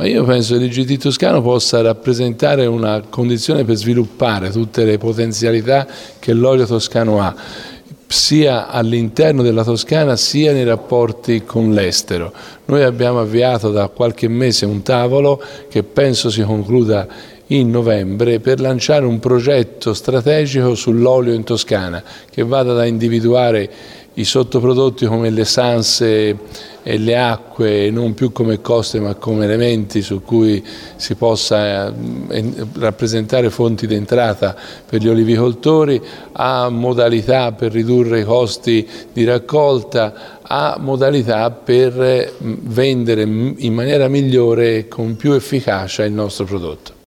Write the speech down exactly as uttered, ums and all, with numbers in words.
Ma io penso che l'I G T toscano possa rappresentare una condizione per sviluppare tutte le potenzialità che l'olio toscano ha, sia all'interno della Toscana sia nei rapporti con l'estero. Noi abbiamo avviato da qualche mese un tavolo che penso si concluda in novembre per lanciare un progetto strategico sull'olio in Toscana che vada da individuare i sottoprodotti come le sanse e le acque non più come coste ma come elementi su cui si possa eh, rappresentare fonti di entrata per gli olivicoltori, a modalità per ridurre i costi di raccolta, a modalità per vendere in maniera migliore e con più efficacia il nostro prodotto.